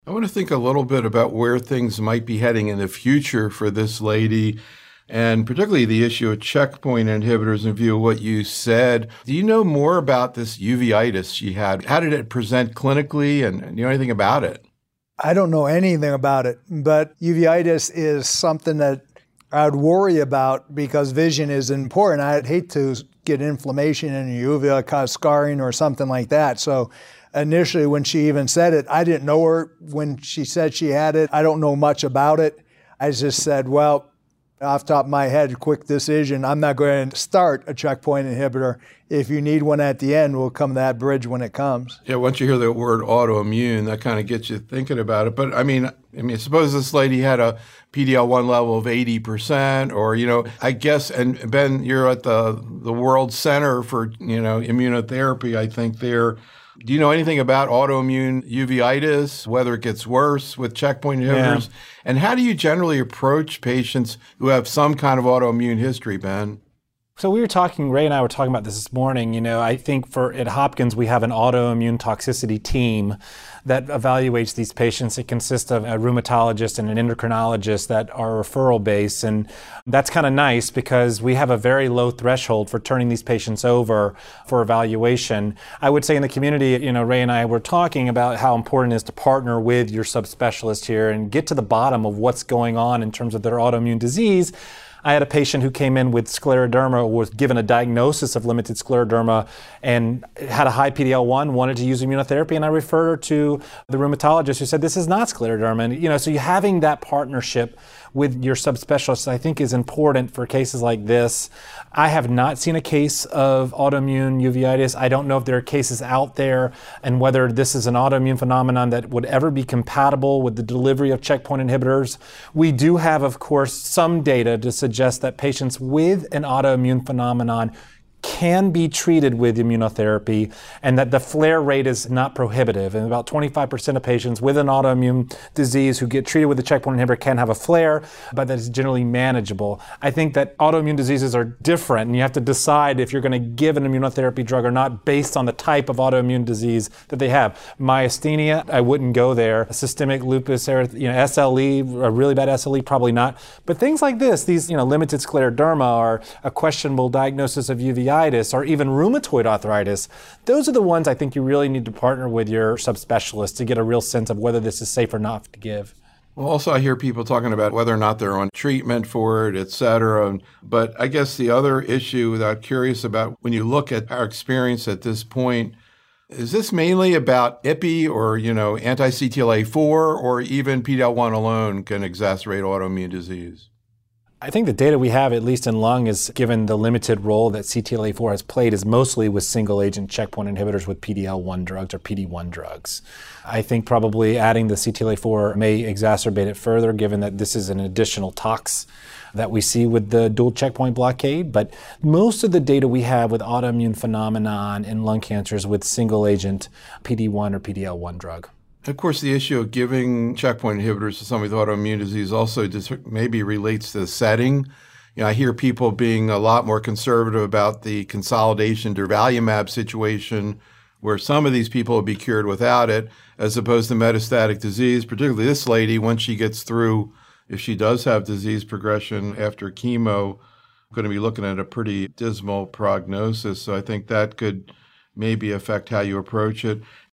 I want to think a little bit about where things might be heading in the future for this lady, and particularly the issue of checkpoint inhibitors in view of what you said. Do you know more about this uveitis she had? How did it present clinically, and do you know anything about it? I don't know anything about it, but uveitis is something that I'd worry about because vision is important. I'd hate to get inflammation in your uvula, cause scarring or something like that. So initially, when she even said it, I didn't know her when she said she had it. I don't know much about it. I just said, well, off the top of my head, quick decision, I'm not going to start a checkpoint inhibitor. If you need one at the end, we'll come to that bridge when it comes. Yeah, once you hear the word autoimmune, that kind of gets you thinking about it. But I mean, suppose this lady had a PD-L1 level of 80%, or, I guess, and Ben, you're at the World Center for, immunotherapy, I think there. Do you know anything about autoimmune uveitis, whether it gets worse with checkpoint inhibitors? Yeah. And how do you generally approach patients who have some kind of autoimmune history, Ben? So Ray and I were talking about this morning. I think at Hopkins, we have an autoimmune toxicity team that evaluates these patients. It consists of a rheumatologist and an endocrinologist that are referral based. And that's kind of nice because we have a very low threshold for turning these patients over for evaluation. I would say in the community, Ray and I were talking about how important it is to partner with your subspecialist here and get to the bottom of what's going on in terms of their autoimmune disease. I had a patient who came in with scleroderma, was given a diagnosis of limited scleroderma, and had a high PD-L1, wanted to use immunotherapy, and I referred her to the rheumatologist who said, this is not scleroderma. And, so you having that partnership with your subspecialist, I think, is important for cases like this. I have not seen a case of autoimmune uveitis. I don't know if there are cases out there and whether this is an autoimmune phenomenon that would ever be compatible with the delivery of checkpoint inhibitors. We do have, of course, some data to suggest that patients with an autoimmune phenomenon can be treated with immunotherapy and that the flare rate is not prohibitive. And about 25% of patients with an autoimmune disease who get treated with a checkpoint inhibitor can have a flare, but that is generally manageable. I think that autoimmune diseases are different, and you have to decide if you're going to give an immunotherapy drug or not based on the type of autoimmune disease that they have. Myasthenia, I wouldn't go there. Systemic lupus, SLE, a really bad SLE, probably not. But things like this, these limited scleroderma or a questionable diagnosis of uveitis, or even rheumatoid arthritis, those are the ones I think you really need to partner with your subspecialist to get a real sense of whether this is safe or not to give. Well, also I hear people talking about whether or not they're on treatment for it, et cetera. But I guess the other issue that I'm curious about, when you look at our experience at this point, is this mainly about IPI or, anti-CTLA-4, or even PD-L1 alone can exacerbate autoimmune disease? I think the data we have, at least in lung, is given the limited role that CTLA-4 has played is mostly with single-agent checkpoint inhibitors with PD-L1 drugs or PD-1 drugs. I think probably adding the CTLA-4 may exacerbate it further, given that this is an additional tox that we see with the dual checkpoint blockade. But most of the data we have with autoimmune phenomenon in lung cancer is with single-agent PD-1 or PD-L1 drug. Of course, the issue of giving checkpoint inhibitors to somebody with autoimmune disease also just maybe relates to the setting. I hear people being a lot more conservative about the consolidation durvalumab situation, where some of these people will be cured without it, as opposed to metastatic disease, particularly this lady, once she gets through, if she does have disease progression after chemo, going to be looking at a pretty dismal prognosis. So I think that could maybe affect how you approach it.